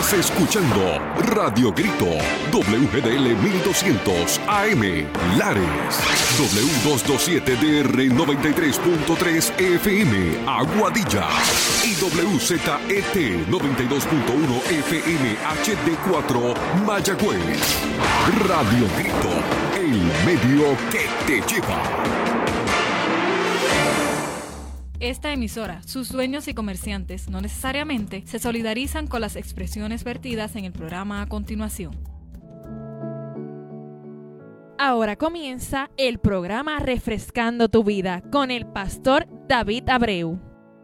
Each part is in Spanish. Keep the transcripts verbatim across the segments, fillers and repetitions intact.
Estás escuchando Radio Grito, W G D L mil doscientos A M, Lares, W doscientos veintisiete D R noventa y tres punto tres F M, Aguadilla, y W Z E T noventa y dos punto uno F M H D cuatro, Mayagüez. Radio Grito, el medio que te lleva. Esta emisora, sus dueños y comerciantes no necesariamente se solidarizan con las expresiones vertidas en el programa a continuación. Ahora comienza el programa Refrescando tu Vida con el pastor David Abreu.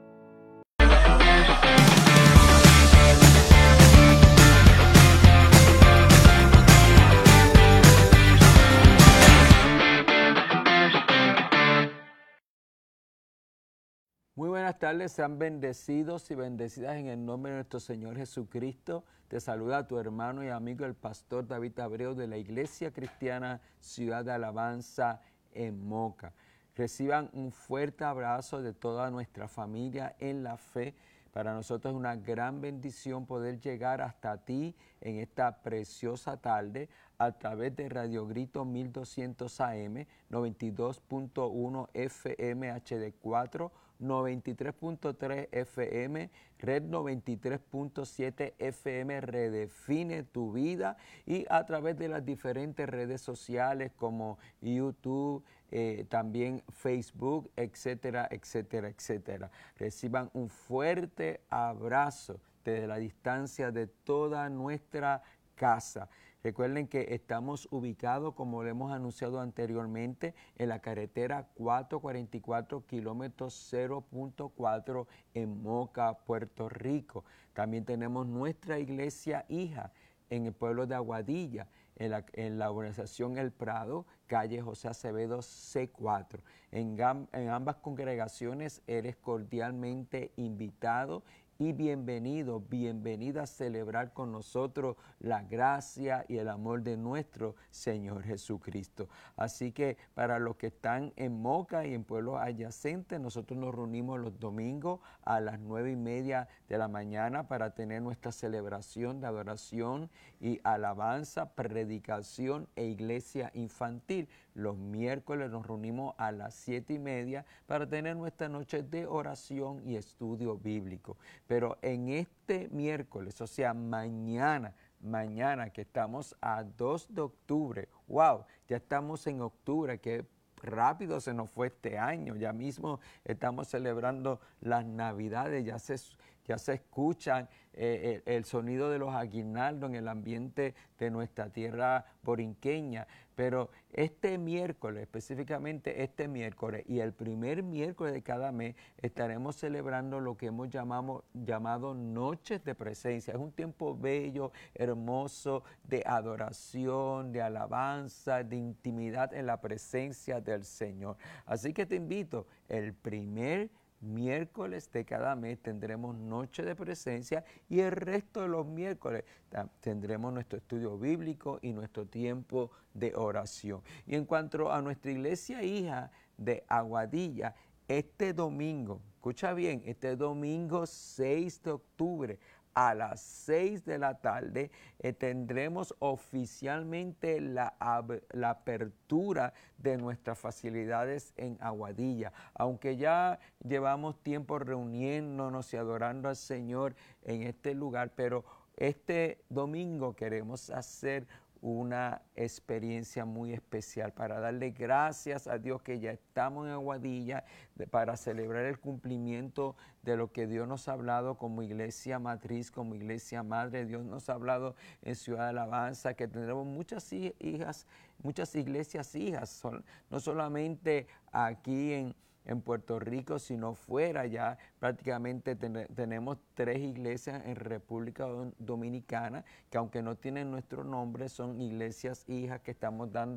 Muy buenas tardes, sean bendecidos y bendecidas en el nombre de nuestro Señor Jesucristo. Te saluda tu hermano y amigo el pastor David Abreu de la Iglesia Cristiana Ciudad de Alabanza en Moca. Reciban un fuerte abrazo de toda nuestra familia en la fe. Para nosotros es una gran bendición poder llegar hasta ti en esta preciosa tarde a través de Radio Grito mil doscientos A M, noventa y dos punto uno F M H D cuatro, noventa y tres punto tres F M, Red noventa y tres punto siete F M, Redefine tu Vida, y a través de las diferentes redes sociales como YouTube, eh, también Facebook, etcétera, etcétera, etcétera. Reciban un fuerte abrazo desde la distancia de toda nuestra casa. Recuerden que estamos ubicados, como lo hemos anunciado anteriormente, en la carretera cuatrocientos cuarenta y cuatro, kilómetro cero punto cuatro en Moca, Puerto Rico. También tenemos nuestra iglesia hija en el pueblo de Aguadilla, en la, en la urbanización El Prado, calle José Acevedo C cuatro. En, en ambas congregaciones eres cordialmente invitado y bienvenido, bienvenida a celebrar con nosotros la gracia y el amor de nuestro Señor Jesucristo. Así que para los que están en Moca y en pueblos adyacentes, nosotros nos reunimos los domingos a las nueve y media de la mañana para tener nuestra celebración de adoración y alabanza, predicación e iglesia infantil. Los miércoles nos reunimos a las siete y media para tener nuestra noche de oración y estudio bíblico. Pero en este miércoles, o sea, mañana, mañana que estamos a dos de octubre, wow, ya estamos en octubre, que rápido se nos fue este año, ya mismo estamos celebrando las Navidades, ya se, ya se escuchan eh, el, el sonido de los aguinaldos en el ambiente de nuestra tierra borinqueña. Pero este miércoles, específicamente este miércoles y el primer miércoles de cada mes, estaremos celebrando lo que hemos llamado, llamado Noches de Presencia. Es un tiempo bello, hermoso, de adoración, de alabanza, de intimidad en la presencia del Señor. Así que te invito, el primer miércoles de cada mes tendremos Noche de Presencia y el resto de los miércoles tendremos nuestro estudio bíblico y nuestro tiempo de oración. Y en cuanto a nuestra iglesia hija de Aguadilla, este domingo, escucha bien, este domingo seis de octubre, a las seis de la tarde, eh, tendremos oficialmente la, la apertura de nuestras facilidades en Aguadilla. Aunque ya llevamos tiempo reuniéndonos y adorando al Señor en este lugar, pero este domingo queremos hacer una experiencia muy especial para darle gracias a Dios que ya estamos en Aguadilla de, para celebrar el cumplimiento de lo que Dios nos ha hablado como iglesia matriz, como iglesia madre. Dios nos ha hablado en Ciudad de Alabanza que tendremos muchas hijas, muchas iglesias hijas, son, no solamente aquí en en Puerto Rico, sino fuera. Ya prácticamente ten, tenemos tres iglesias en República Dominicana que, aunque no tienen nuestro nombre, son iglesias hijas que estamos dando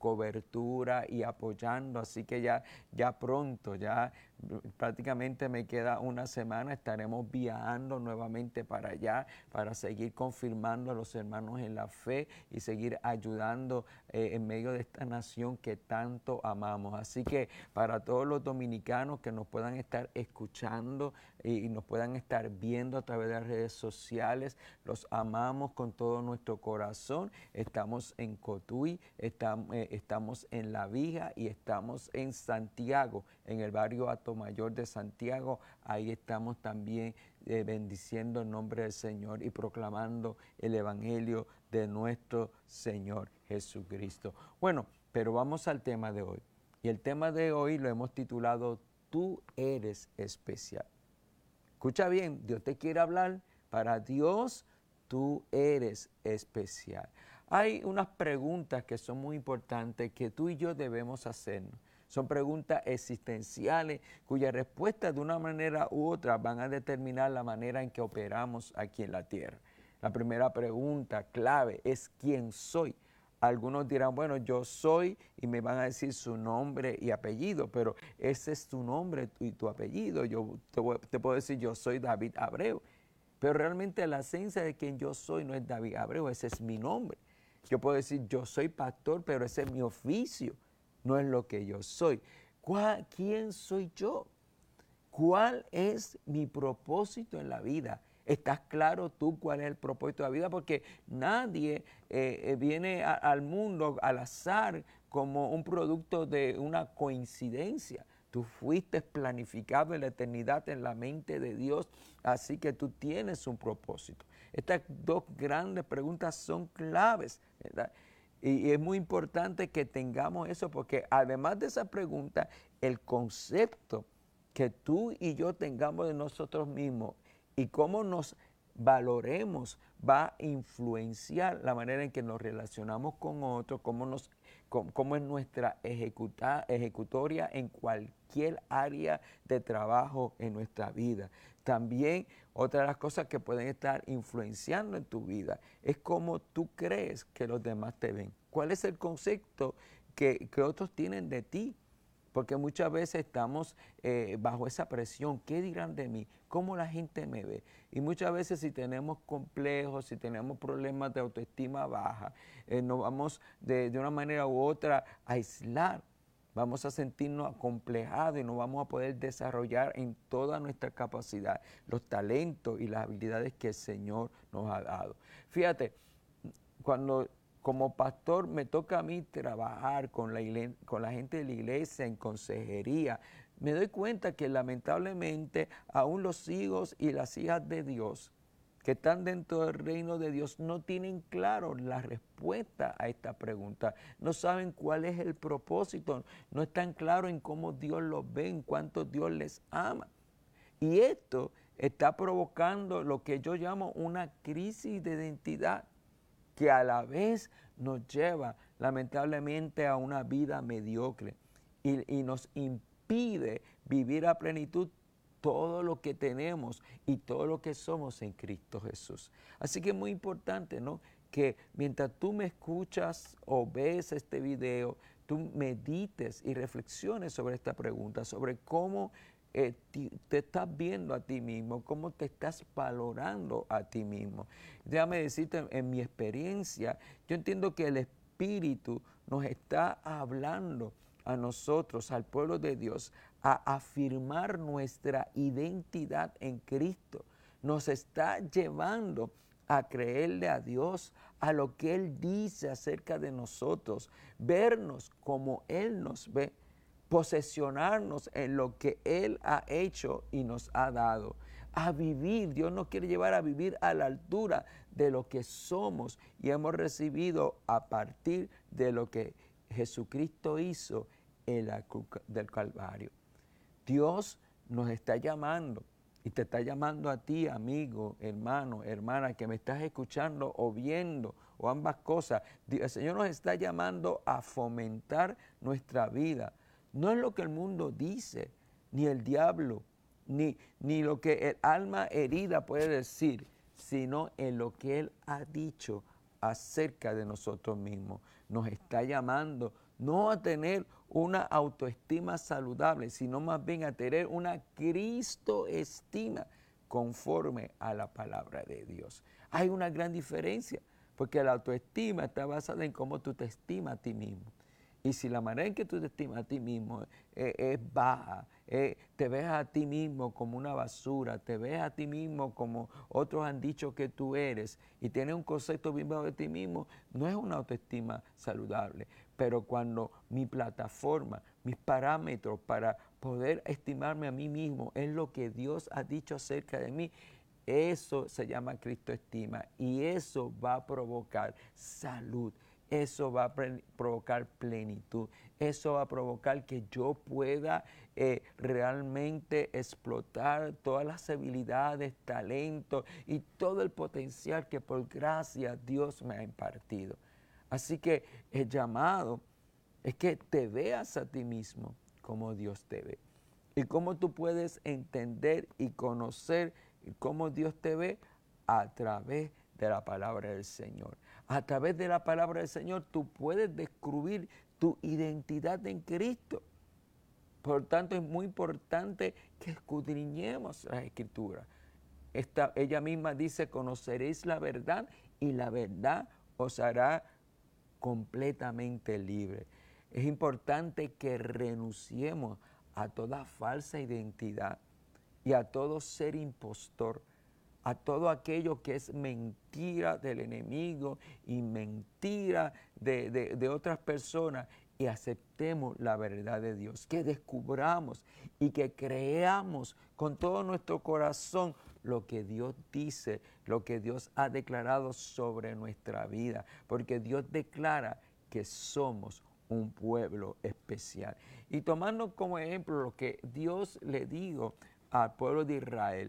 cobertura y apoyando, así que ya, ya pronto, ya prácticamente me queda una semana, estaremos viajando nuevamente para allá para seguir confirmando a los hermanos en la fe y seguir ayudando eh, en medio de esta nación que tanto amamos. Así que para todos los dominicanos que nos puedan estar escuchando y, y nos puedan estar viendo a través de las redes sociales, los amamos con todo nuestro corazón. Estamos en Cotuí, estamos, eh, estamos en La Vija y estamos en Santiago, en el barrio Atomayor de Santiago. Ahí estamos también eh, bendiciendo el nombre del Señor y proclamando el evangelio de nuestro Señor Jesucristo. Bueno, pero vamos al tema de hoy. Y el tema de hoy lo hemos titulado Tú eres especial. Escucha bien, Dios te quiere hablar. Para Dios, tú eres especial. Hay unas preguntas que son muy importantes que tú y yo debemos hacernos. Son preguntas existenciales cuya respuesta de una manera u otra van a determinar la manera en que operamos aquí en la tierra. La primera pregunta clave es ¿quién soy? Algunos dirán, bueno, yo soy, y me van a decir su nombre y apellido, pero ese es tu nombre y tu apellido. Yo te, voy, te puedo decir, yo soy David Abreu, pero realmente la esencia de quien yo soy no es David Abreu, ese es mi nombre. Yo puedo decir, yo soy pastor, pero ese es mi oficio, no es lo que yo soy. ¿Cuál, ¿Quién soy yo? ¿Cuál es mi propósito en la vida? ¿Estás claro tú cuál es el propósito de la vida? Porque nadie eh, viene a, al mundo al azar como un producto de una coincidencia. Tú fuiste planificado en la eternidad en la mente de Dios, así que tú tienes un propósito. Estas dos grandes preguntas son claves, ¿verdad? Y, y es muy importante que tengamos eso, porque además de esa pregunta, el concepto que tú y yo tengamos de nosotros mismos y cómo nos valoremos va a influenciar la manera en que nos relacionamos con otros, cómo, nos, cómo, cómo es nuestra ejecuta, ejecutoria en cualquier área de trabajo en nuestra vida. También otra de las cosas que pueden estar influenciando en tu vida es cómo tú crees que los demás te ven. ¿Cuál es el concepto que, que otros tienen de ti? Porque muchas veces estamos eh, bajo esa presión. ¿Qué dirán de mí? ¿Cómo la gente me ve? Y muchas veces si tenemos complejos, si tenemos problemas de autoestima baja, eh, nos vamos de, de una manera u otra a aislar. Vamos a sentirnos acomplejados y no vamos a poder desarrollar en toda nuestra capacidad los talentos y las habilidades que el Señor nos ha dado. Fíjate, cuando como pastor me toca a mí trabajar con la, iglesia, con la gente de la iglesia en consejería, me doy cuenta que lamentablemente aún los hijos y las hijas de Dios que están dentro del reino de Dios no tienen claro la respuesta a esta pregunta, no saben cuál es el propósito, no están claros en cómo Dios los ve, en cuánto Dios les ama. Y esto está provocando lo que yo llamo una crisis de identidad, que a la vez nos lleva lamentablemente a una vida mediocre y, y nos impide vivir a plenitud todo lo que tenemos y todo lo que somos en Cristo Jesús. Así que es muy importante, ¿no?, que mientras tú me escuchas o ves este video, tú medites y reflexiones sobre esta pregunta, sobre cómo Eh, te, te estás viendo a ti mismo, cómo te estás valorando a ti mismo. Déjame decirte, en, en mi experiencia, yo entiendo que el Espíritu nos está hablando a nosotros, al pueblo de Dios, a afirmar nuestra identidad en Cristo. Nos está llevando a creerle a Dios, a lo que Él dice acerca de nosotros, vernos como Él nos ve, posesionarnos en lo que Él ha hecho y nos ha dado, a vivir. Dios nos quiere llevar a vivir a la altura de lo que somos y hemos recibido a partir de lo que Jesucristo hizo en la cruz del Calvario. Dios nos está llamando y te está llamando a ti, amigo, hermano, hermana, que me estás escuchando o viendo o ambas cosas. El Señor nos está llamando a fomentar nuestra vida. No es lo que el mundo dice, ni el diablo, ni, ni lo que el alma herida puede decir, sino en lo que Él ha dicho acerca de nosotros mismos. Nos está llamando no a tener una autoestima saludable, sino más bien a tener una cristoestima conforme a la palabra de Dios. Hay una gran diferencia, porque la autoestima está basada en cómo tú te estimas a ti mismo. Y si la manera en que tú te estimas a ti mismo eh, es baja, eh, te ves a ti mismo como una basura, te ves a ti mismo como otros han dicho que tú eres y tienes un concepto bien bajo de ti mismo, no es una autoestima saludable. Pero cuando mi plataforma, mis parámetros para poder estimarme a mí mismo es lo que Dios ha dicho acerca de mí, eso se llama cristoestima y eso va a provocar salud. Eso va a provocar plenitud, eso va a provocar que yo pueda eh, realmente explotar todas las habilidades, talentos y todo el potencial que por gracia Dios me ha impartido. Así que el llamado es que te veas a ti mismo como Dios te ve. Y cómo tú puedes entender y conocer cómo Dios te ve a través de la palabra del Señor. A través de la palabra del Señor tú puedes descubrir tu identidad en Cristo. Por tanto, es muy importante que escudriñemos las Escrituras. Esta, ella misma dice, conoceréis la verdad y la verdad os hará completamente libre. Es importante que renunciemos a toda falsa identidad y a todo ser impostor, a todo aquello que es mentira del enemigo y mentira de, de, de otras personas, y aceptemos la verdad de Dios, que descubramos y que creamos con todo nuestro corazón lo que Dios dice, lo que Dios ha declarado sobre nuestra vida, porque Dios declara que somos un pueblo especial. Y tomando como ejemplo lo que Dios le dijo al pueblo de Israel,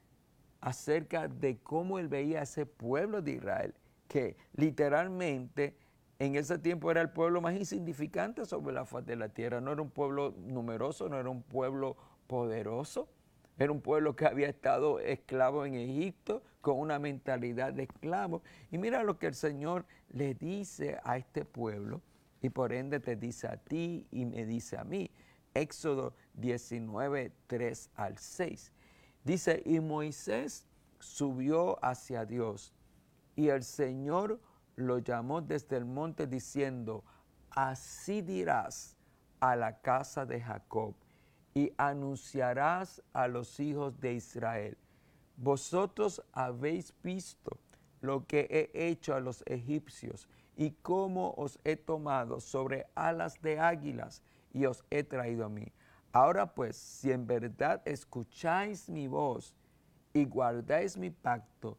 acerca de cómo él veía a ese pueblo de Israel, que literalmente en ese tiempo era el pueblo más insignificante sobre la faz de la tierra. No era un pueblo numeroso, no era un pueblo poderoso, era un pueblo que había estado esclavo en Egipto con una mentalidad de esclavo. Y mira lo que el Señor le dice a este pueblo y por ende te dice a ti y me dice a mí. Éxodo diecinueve, tres al seis. Dice, y Moisés subió hacia Dios, y el Señor lo llamó desde el monte diciendo, así dirás a la casa de Jacob, y anunciarás a los hijos de Israel, vosotros habéis visto lo que he hecho a los egipcios, y cómo os he tomado sobre alas de águilas, y os he traído a mí. Ahora pues, si en verdad escucháis mi voz y guardáis mi pacto,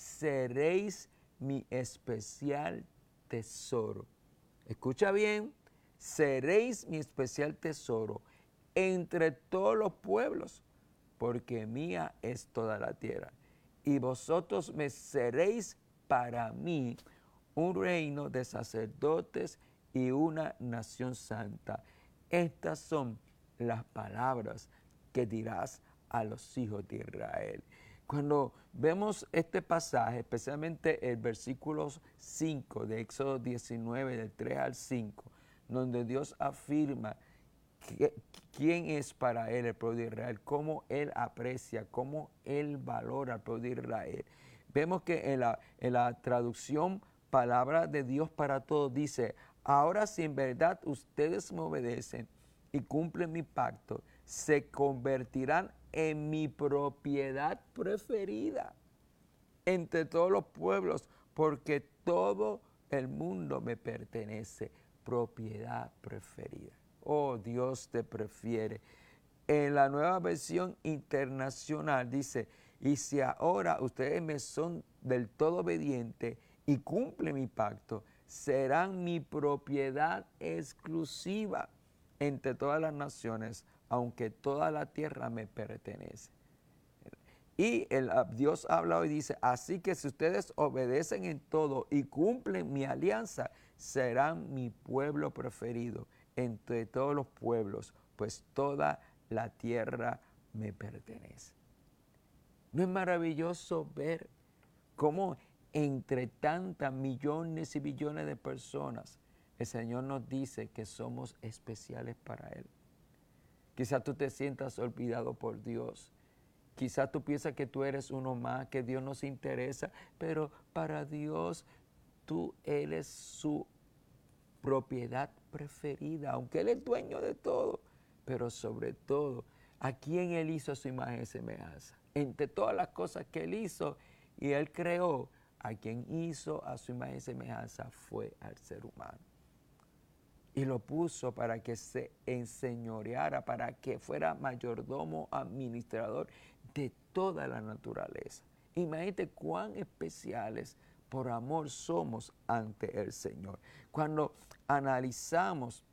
seréis mi especial tesoro. Escucha bien, seréis mi especial tesoro entre todos los pueblos, porque mía es toda la tierra. Y vosotros me seréis para mí un reino de sacerdotes y una nación santa. Estas son las palabras que dirás a los hijos de Israel. Cuando vemos este pasaje, especialmente el versículo cinco de Éxodo diecinueve, del tres al cinco, donde Dios afirma que, quién es para él el pueblo de Israel, cómo él aprecia, cómo él valora al pueblo de Israel. Vemos que en la, en la traducción Palabra de Dios para Todos dice, ahora si en verdad ustedes me obedecen y cumplen mi pacto, se convertirán en mi propiedad preferida entre todos los pueblos, porque todo el mundo me pertenece. Propiedad preferida. Oh, Dios te prefiere. En la Nueva Versión Internacional dice, y si ahora ustedes me son del todo obedientes y cumplen mi pacto, serán mi propiedad exclusiva entre todas las naciones, aunque toda la tierra me pertenece. Y el, Dios habla hoy y dice, así que si ustedes obedecen en todo y cumplen mi alianza, serán mi pueblo preferido entre todos los pueblos, pues toda la tierra me pertenece. ¿No es maravilloso ver cómo entre tantas millones y billones de personas el Señor nos dice que somos especiales para Él. Quizás tú te sientas olvidado por Dios. Quizás tú piensas que tú eres uno más, que Dios no se interesa, pero para Dios tú eres su propiedad preferida, aunque Él es dueño de todo, pero sobre todo, ¿a quién Él hizo a su imagen y semejanza? Entre todas las cosas que Él hizo y Él creó, a quien hizo a su imagen y semejanza fue al ser humano. Y lo puso para que se enseñoreara, para que fuera mayordomo, administrador de toda la naturaleza. Imagínate cuán especiales por amor somos ante el Señor. Cuando analizamos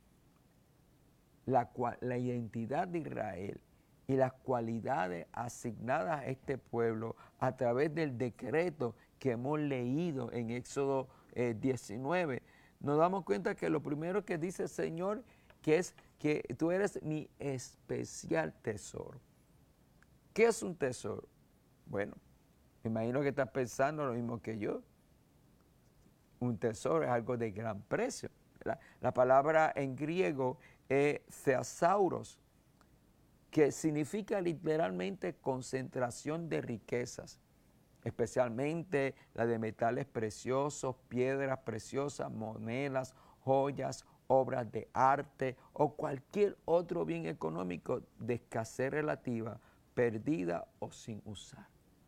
la, la identidad de Israel y las cualidades asignadas a este pueblo a través del decreto que hemos leído en Éxodo eh, diecinueve, nos damos cuenta que lo primero que dice el Señor, que es que tú eres mi especial tesoro. ¿Qué es un tesoro? Bueno, me imagino que estás pensando lo mismo que yo. Un tesoro es algo de gran precio. La, la palabra en griego es theosauros, que significa literalmente concentración de riquezas, especialmente la de metales preciosos, piedras preciosas, monedas, joyas, obras de arte o cualquier otro bien económico de escasez relativa, perdida o sin usar.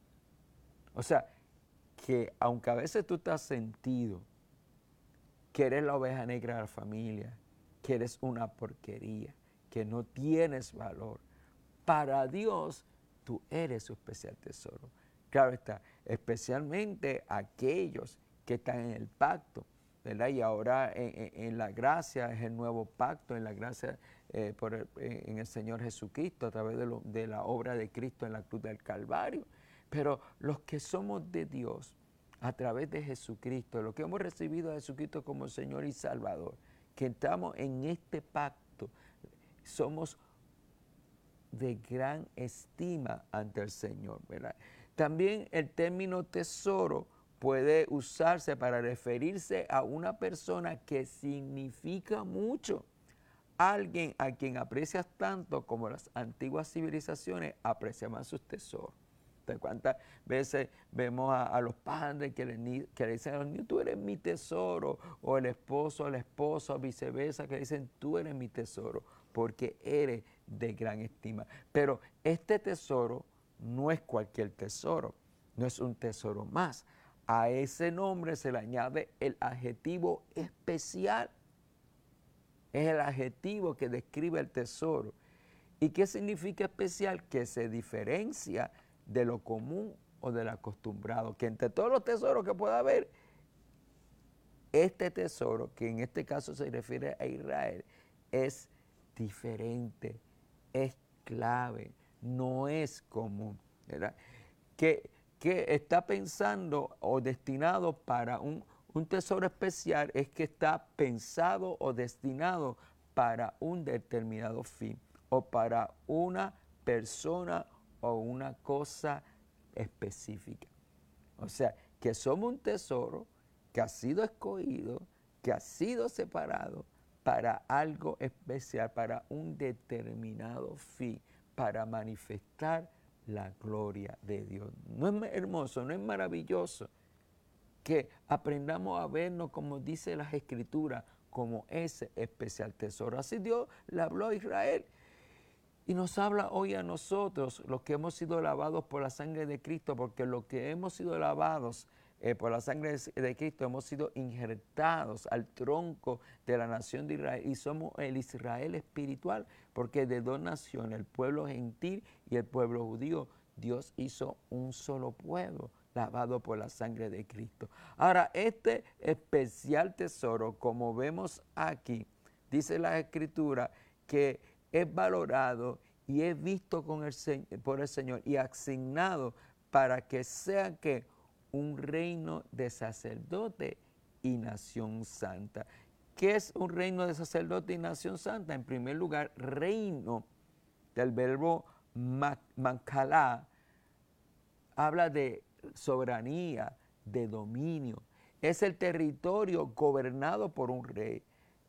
O sea, que aunque a veces tú te has sentido que eres la oveja negra de la familia, que eres una porquería, que no tienes valor, para Dios tú eres su especial tesoro. Claro está, especialmente aquellos que están en el pacto, ¿verdad? Y ahora en, en, en la gracia es el nuevo pacto, en la gracia eh, por el, en el Señor Jesucristo, a través de, lo, de la obra de Cristo en la cruz del Calvario. Pero los que somos de Dios, a través de Jesucristo, los que hemos recibido a Jesucristo como Señor y Salvador, que estamos en este pacto, somos de gran estima ante el Señor, ¿verdad? También el término tesoro puede usarse para referirse a una persona que significa mucho. Alguien a quien aprecias tanto como las antiguas civilizaciones apreciaban sus tesoros. Entonces, ¿cuántas veces vemos a, a los padres que le, que le dicen a los niños, tú eres mi tesoro? O el esposo, la esposa, o viceversa, que le dicen, tú eres mi tesoro, porque eres de gran estima. Pero este tesoro no es cualquier tesoro, no es un tesoro más. A ese nombre se le añade el adjetivo especial. Es el adjetivo que describe el tesoro. ¿Y qué significa especial? Que se diferencia de lo común o del acostumbrado. Que entre todos los tesoros que pueda haber, este tesoro, que en este caso se refiere a Israel, es diferente, es clave, no es común, ¿verdad? Que, que está pensando o destinado para un, un tesoro especial, es que está pensado o destinado para un determinado fin o para una persona o una cosa específica. O sea, que somos un tesoro que ha sido escogido, que ha sido separado para algo especial, para un determinado fin, para manifestar la gloria de Dios. ¿No es hermoso, no es maravilloso que aprendamos a vernos, como dice las Escrituras, como ese especial tesoro? Así Dios le habló a Israel y nos habla hoy a nosotros, los que hemos sido lavados por la sangre de Cristo, porque los que hemos sido lavados eh, por la sangre de Cristo hemos sido injertados al tronco de la nación de Israel y somos el Israel espiritual, porque de dos naciones, el pueblo gentil y el pueblo judío, Dios hizo un solo pueblo lavado por la sangre de Cristo. Ahora, este especial tesoro, como vemos aquí, dice la Escritura que es valorado y es visto con el, por el Señor y asignado para que sea que un reino de sacerdote y nación santa. ¿Qué es un reino de sacerdote y nación santa? En primer lugar, reino, del verbo mancalá, habla de soberanía, de dominio. Es el territorio gobernado por un rey.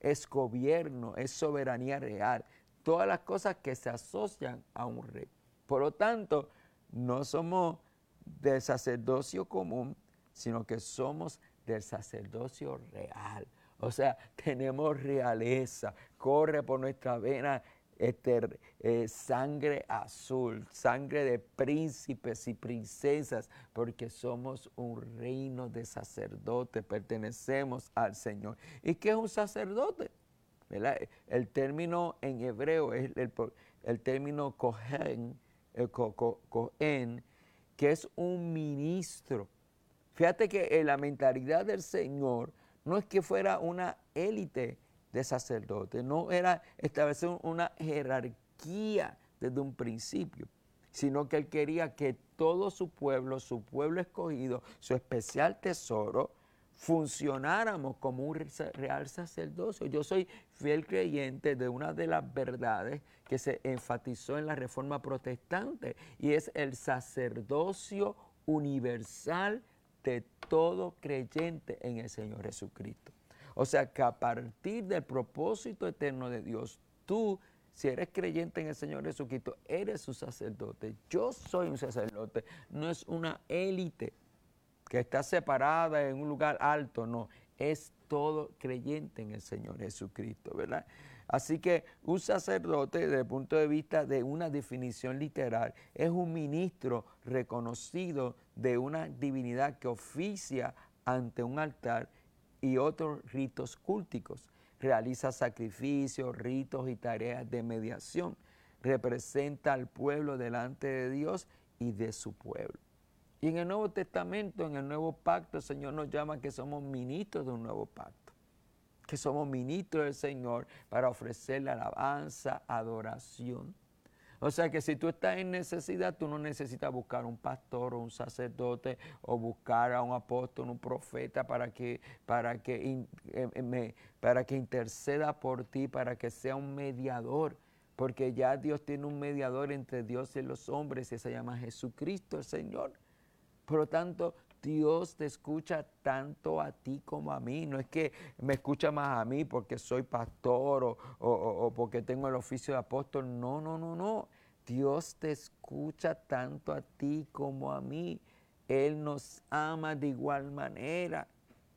es gobierno, es soberanía real. Todas las cosas que se asocian a un rey. Por lo tanto, no somos del sacerdocio común, sino que somos del sacerdocio real. O sea, tenemos realeza, corre por nuestra vena este, eh, sangre azul, sangre de príncipes y princesas, porque somos un reino de sacerdotes, pertenecemos al Señor. ¿Y qué es un sacerdote? ¿Verdad? El término en hebreo es el, el término kohen, el ko, ko, kohen, que es un ministro. Fíjate que en la mentalidad del Señor no es que fuera una élite de sacerdotes, no era establecer una jerarquía desde un principio, sino que Él quería que todo su pueblo, su pueblo escogido, su especial tesoro, funcionáramos como un real sacerdocio. Yo soy fiel creyente de una de las verdades que se enfatizó en la Reforma Protestante, y es el sacerdocio universal de todo creyente en el Señor Jesucristo. O sea, que a partir del propósito eterno de Dios, tú, si eres creyente en el Señor Jesucristo, eres un sacerdote. Yo soy un sacerdote, no es una élite que está separada en un lugar alto, no, es todo creyente en el Señor Jesucristo, ¿verdad? Así que un sacerdote, desde el punto de vista de una definición literal, es un ministro reconocido de una divinidad que oficia ante un altar y otros ritos cúlticos. Realiza sacrificios, ritos y tareas de mediación. Representa al pueblo delante de Dios y de su pueblo. Y en el Nuevo Testamento, en el Nuevo Pacto, el Señor nos llama que somos ministros de un nuevo pacto, que somos ministros del Señor para ofrecerle alabanza, adoración. O sea que si tú estás en necesidad, tú no necesitas buscar un pastor o un sacerdote o buscar a un apóstol, un profeta para que, para que, in, eh, me, para que interceda por ti, para que sea un mediador. Porque ya Dios tiene un mediador entre Dios y los hombres y se llama Jesucristo el Señor. Por lo tanto, Dios te escucha tanto a ti como a mí. No es que me escucha más a mí porque soy pastor o, o, o porque tengo el oficio de apóstol. No, no, no, no. Dios te escucha tanto a ti como a mí. Él nos ama de igual manera.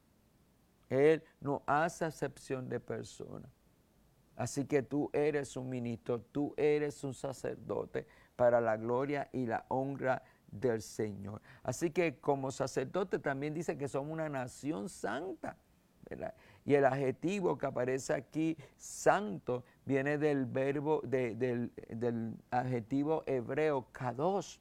Él no hace acepción de personas. Así que tú eres un ministro, tú eres un sacerdote para la gloria y la honra del Señor. Así que como sacerdote también dice que somos una nación santa, ¿verdad? Y el adjetivo que aparece aquí, santo, viene del verbo, de, del, del adjetivo hebreo, kadosh.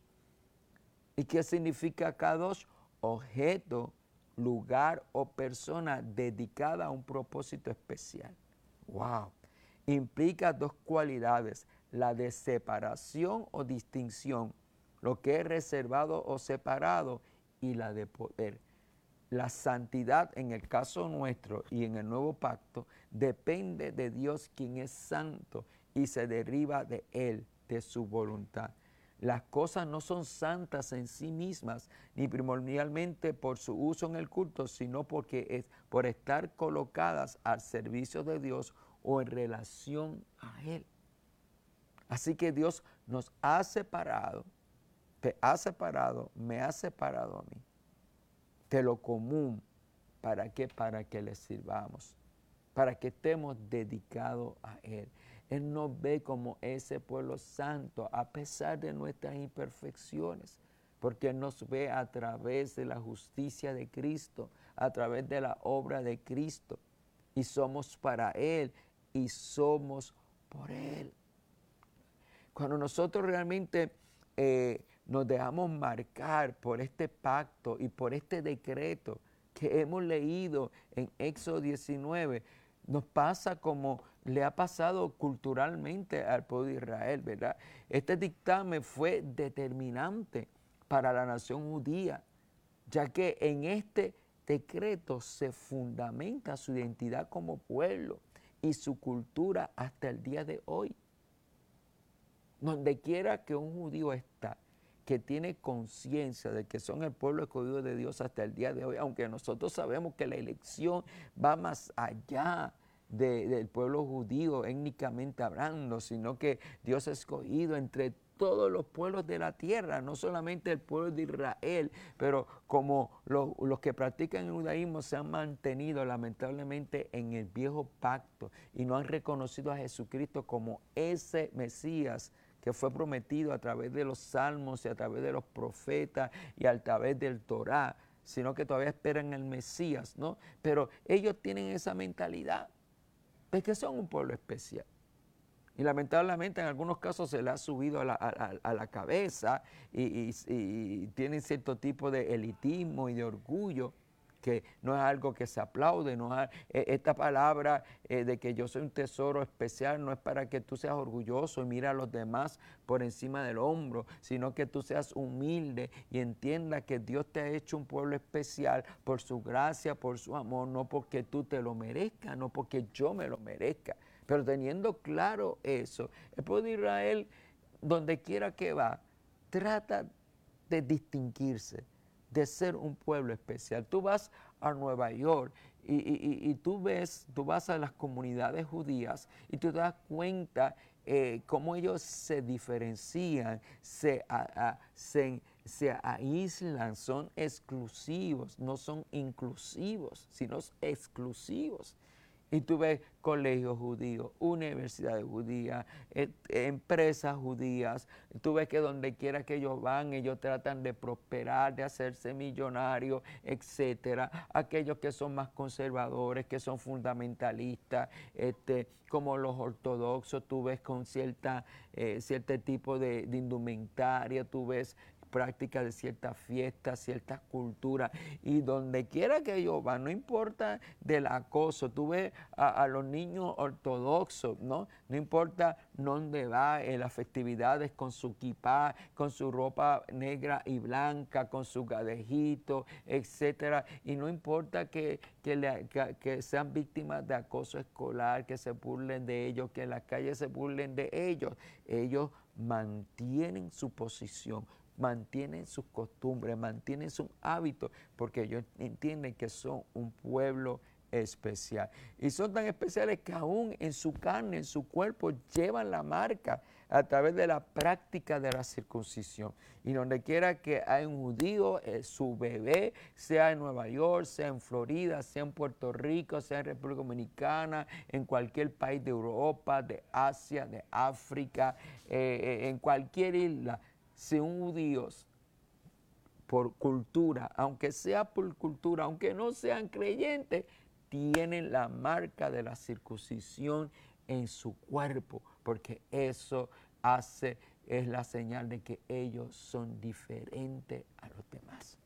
¿Y qué significa kadosh? Objeto, lugar o persona dedicada a un propósito especial. ¡Wow! Implica dos cualidades, la de separación o distinción, lo que es reservado o separado, y la de poder. La santidad en el caso nuestro y en el nuevo pacto depende de Dios, quien es santo, y se deriva de Él, de su voluntad. Las cosas no son santas en sí mismas, ni primordialmente por su uso en el culto, sino porque es por estar colocadas al servicio de Dios o en relación a Él. Así que Dios nos ha separado, te ha separado, me ha separado a mí, de lo común. ¿Para qué? Para que le sirvamos, para que estemos dedicados a Él. Él nos ve como ese pueblo santo a pesar de nuestras imperfecciones, porque Él nos ve a través de la justicia de Cristo, a través de la obra de Cristo, y somos para Él y somos por Él. Cuando nosotros realmente eh, nos dejamos marcar por este pacto y por este decreto que hemos leído en Éxodo diecinueve, nos pasa como le ha pasado culturalmente al pueblo de Israel, ¿verdad? Este dictamen fue determinante para la nación judía, ya que en este decreto se fundamenta su identidad como pueblo y su cultura hasta el día de hoy. Donde quiera que un judío está, que tiene conciencia de que son el pueblo escogido de Dios hasta el día de hoy, aunque nosotros sabemos que la elección va más allá de, del pueblo judío étnicamente hablando, sino que Dios ha escogido entre todos los pueblos de la tierra, no solamente el pueblo de Israel, pero como lo, los que practican el judaísmo se han mantenido lamentablemente en el viejo pacto y no han reconocido a Jesucristo como ese Mesías que fue prometido a través de los salmos y a través de los profetas y a través del Torá, sino que todavía esperan el Mesías, ¿no? Pero ellos tienen esa mentalidad de que son un pueblo especial. Y lamentablemente en algunos casos se le ha subido a la, a, a la cabeza y, y, y tienen cierto tipo de elitismo y de orgullo, que no es algo que se aplaude. No es, esta palabra eh, de que yo soy un tesoro especial no es para que tú seas orgulloso y mira a los demás por encima del hombro, sino que tú seas humilde y entiendas que Dios te ha hecho un pueblo especial por su gracia, por su amor, no porque tú te lo merezcas, no porque yo me lo merezca. Pero teniendo claro eso, el pueblo de Israel, donde quiera que va, trata de distinguirse, de ser un pueblo especial. Tú vas a Nueva York y, y, y tú ves, tú vas a las comunidades judías y tú te das cuenta eh, cómo ellos se diferencian, se, a, a, se, se aíslan, son exclusivos, no son inclusivos, sino exclusivos. Y tú ves colegios judíos, universidades judías, eh, empresas judías. Tú ves que donde quiera que ellos van, ellos tratan de prosperar, de hacerse millonarios, etcétera. Aquellos que son más conservadores, que son fundamentalistas, este, como los ortodoxos, tú ves con cierta, eh, cierto tipo de, de indumentaria, tú ves práctica de ciertas fiestas, ciertas culturas, y donde quiera que ellos van, no importa del acoso, tú ves a, a los niños ortodoxos, ¿no? No importa dónde va, en las festividades con su kipá, con su ropa negra y blanca, con su gadejito, etcétera, y no importa que, que, le, que, que sean víctimas de acoso escolar, que se burlen de ellos, que en las calles se burlen de ellos, ellos mantienen su posición, mantienen sus costumbres, mantienen sus hábitos, porque ellos entienden que son un pueblo especial. Y son tan especiales que aún en su carne, en su cuerpo, llevan la marca a través de la práctica de la circuncisión. Y donde quiera que hay un judío, eh, su bebé, sea en Nueva York, sea en Florida, sea en Puerto Rico, sea en República Dominicana, en cualquier país de Europa, de Asia, de África, eh, en cualquier isla, si un judío por cultura, aunque sea por cultura, aunque no sean creyentes, tienen la marca de la circuncisión en su cuerpo, porque eso hace, es la señal de que ellos son diferentes a los demás.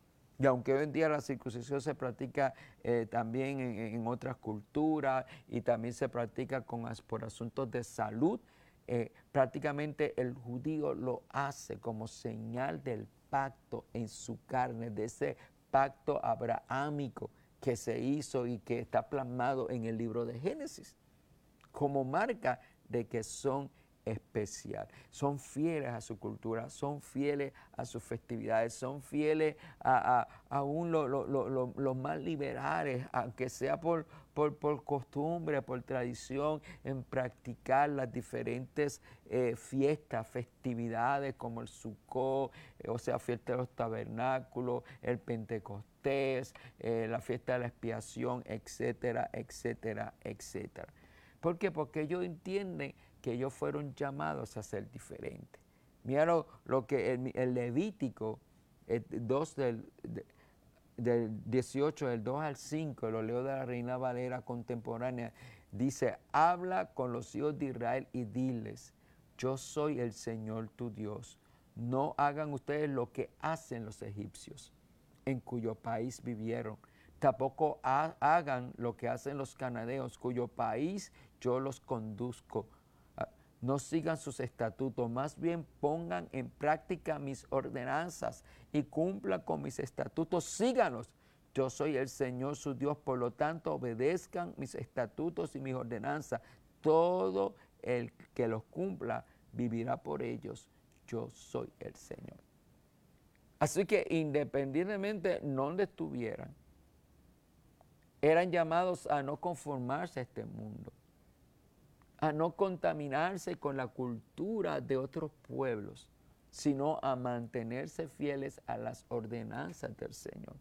Y aunque hoy en día la circuncisión se practica eh, también en, en otras culturas y también se practica con, por asuntos de salud, Eh, prácticamente el judío lo hace como señal del pacto en su carne, de ese pacto abrahámico que se hizo y que está plasmado en el libro de Génesis, como marca de que son especial, son fieles a su cultura, son fieles a sus festividades, son fieles a, a, a aún los lo, lo, lo, lo más liberales, aunque sea por, por, por costumbre, por tradición, en practicar las diferentes eh, fiestas, festividades como el Sukkot, eh, o sea, fiesta de los tabernáculos, el Pentecostés, eh, la fiesta de la expiación, etcétera, etcétera, etcétera. ¿Por qué? Porque ellos entienden que ellos fueron llamados a ser diferentes. Mira lo, lo que el, el Levítico el dos del, de, del dieciocho, del dos al cinco, lo leo de la Reina Valera contemporánea, dice: habla con los hijos de Israel y diles, yo soy el Señor tu Dios. No hagan ustedes lo que hacen los egipcios, en cuyo país vivieron. Tampoco ha, hagan lo que hacen los cananeos, cuyo país yo los conduzco. No sigan sus estatutos, más bien pongan en práctica mis ordenanzas y cumplan con mis estatutos, síganlos. Yo soy el Señor su Dios, por lo tanto obedezcan mis estatutos y mis ordenanzas. Todo el que los cumpla vivirá por ellos. Yo soy el Señor. Así que independientemente de donde estuvieran, eran llamados a no conformarse a este mundo, a no contaminarse con la cultura de otros pueblos, sino a mantenerse fieles a las ordenanzas del Señor.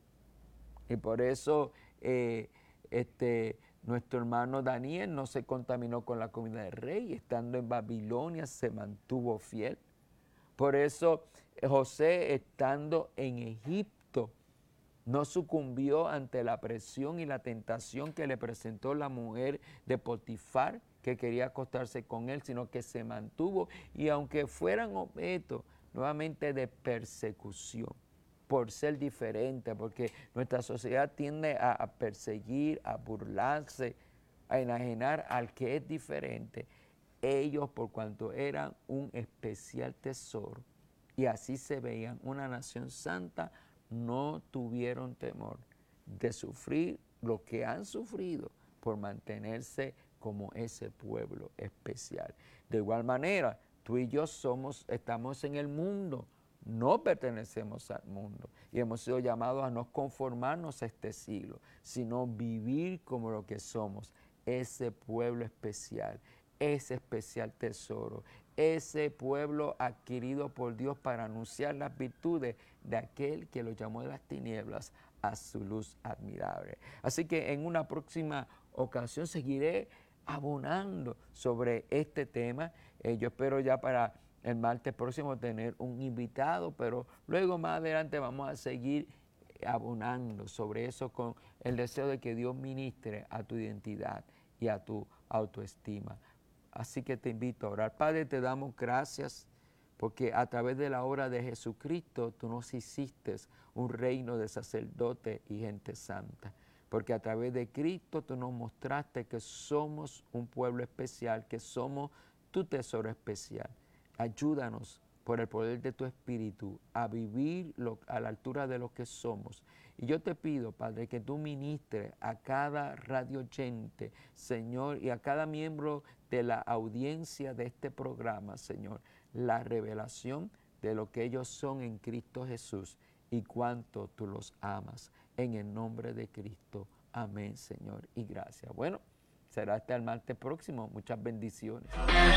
Y por eso eh, este, nuestro hermano Daniel no se contaminó con la comida del rey, estando en Babilonia se mantuvo fiel. Por eso José, estando en Egipto, no sucumbió ante la presión y la tentación que le presentó la mujer de Potifar, que quería acostarse con él, sino que se mantuvo, y aunque fueran objeto nuevamente de persecución, por ser diferente, porque nuestra sociedad tiende a, a perseguir, a burlarse, a enajenar al que es diferente, ellos, por cuanto eran un especial tesoro, y así se veían una nación santa, no tuvieron temor de sufrir lo que han sufrido por mantenerse como ese pueblo especial. De igual manera, tú y yo somos, estamos en el mundo, no pertenecemos al mundo y hemos sido llamados a no conformarnos a este siglo, sino vivir como lo que somos, ese pueblo especial, ese especial tesoro, ese pueblo adquirido por Dios para anunciar las virtudes de aquel que lo llamó de las tinieblas a su luz admirable. Así que en una próxima ocasión seguiré abonando sobre este tema. Eh, yo espero ya para el martes próximo tener un invitado, pero luego más adelante vamos a seguir abonando sobre eso con el deseo de que Dios ministre a tu identidad y a tu autoestima. Así que te invito a orar. Padre, te damos gracias porque a través de la obra de Jesucristo tú nos hiciste un reino de sacerdotes y gente santa. Porque a través de Cristo tú nos mostraste que somos un pueblo especial, que somos tu tesoro especial. Ayúdanos por el poder de tu Espíritu a vivir lo, a la altura de lo que somos. Y yo te pido, Padre, que tú ministres a cada radio oyente, Señor, y a cada miembro de la audiencia de este programa, Señor, la revelación de lo que ellos son en Cristo Jesús y cuánto tú los amas. En el nombre de Cristo. Amén, Señor, y gracias. Bueno, será hasta el martes próximo. Muchas bendiciones.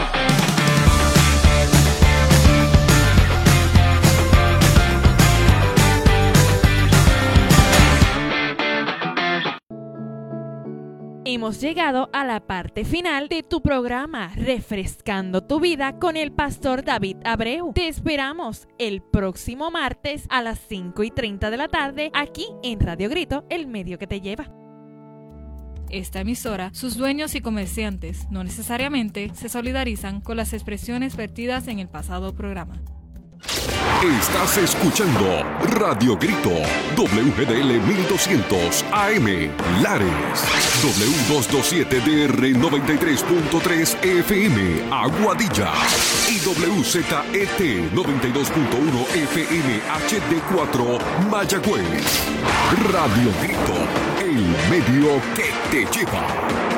Hemos llegado a la parte final de tu programa Refrescando tu Vida con el pastor David Abreu. Te esperamos el próximo martes a las cinco y treinta de la tarde aquí en Radio Grito, el medio que te lleva. Esta emisora, sus dueños y comerciantes no necesariamente se solidarizan con las expresiones vertidas en el pasado programa. Estás escuchando Radio Grito, W G D L mil doscientos A M, Lares, W doscientos veintisiete D R noventa y tres punto tres F M, Aguadilla, y W Z E T noventa y dos punto uno F M H D cuatro, Mayagüez. Radio Grito, el medio que te lleva.